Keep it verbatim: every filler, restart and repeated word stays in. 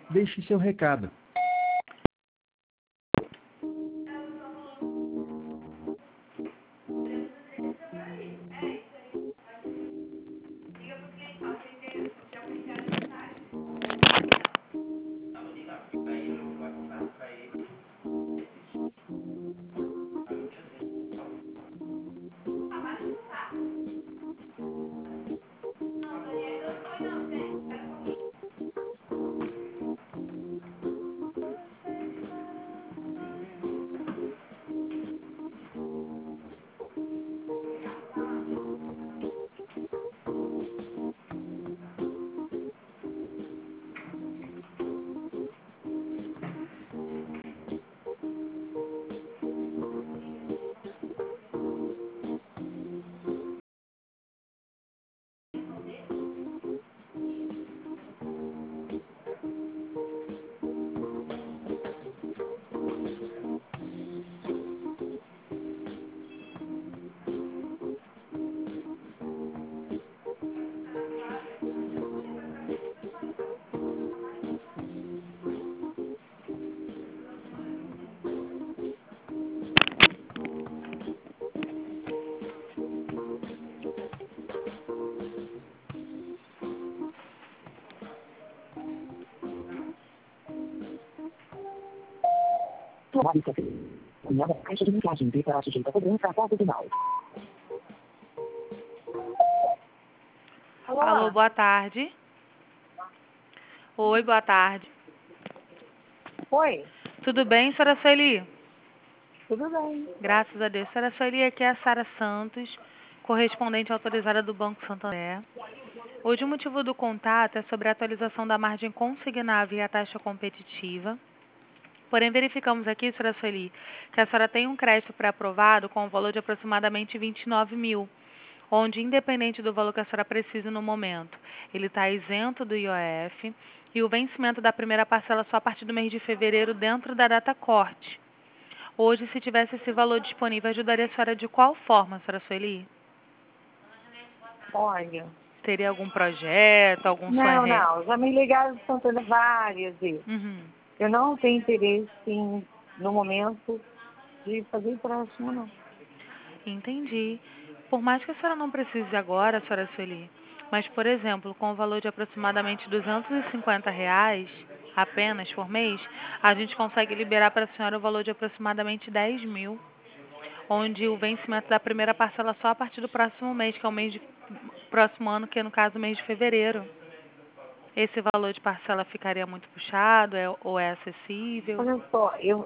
Deixe seu recado. Sua lista. Cunhada caixa de mensagem para sujeita cobrança após o final. Alô, Alô, boa tarde. Oi, boa tarde. Oi. Tudo bem, senhora Sueli? Tudo bem. Graças a Deus. Senhora Sueli, aqui é a Sara Santos, correspondente autorizada do Banco Santander. Hoje o motivo do contato é sobre a atualização da margem consignável e a taxa competitiva. Porém, verificamos aqui, senhora Sueli, que a senhora tem um crédito pré-aprovado com um valor de aproximadamente vinte e nove mil, onde, independente do valor que a senhora precise no momento, ele está isento do I O F e o vencimento da primeira parcela só a partir do mês de fevereiro, dentro da data corte. Hoje, se tivesse esse valor disponível, ajudaria a senhora de qual forma, senhora Sueli? Olha. Teria algum projeto, algum Não, sonho? não. Já me ligaram de Santana várias vezes. Uhum. Eu não tenho interesse em, no momento de fazer empréstimo, não. Entendi. Por mais que a senhora não precise agora, senhora Sueli, mas, por exemplo, com o valor de aproximadamente duzentos e cinquenta reais apenas por mês, a gente consegue liberar para a senhora o valor de aproximadamente dez mil, onde o vencimento da primeira parcela só a partir do próximo mês, que é o mês de próximo ano, que é no caso o mês de fevereiro. Esse valor de parcela ficaria muito puxado é, ou é acessível? Olha só, eu,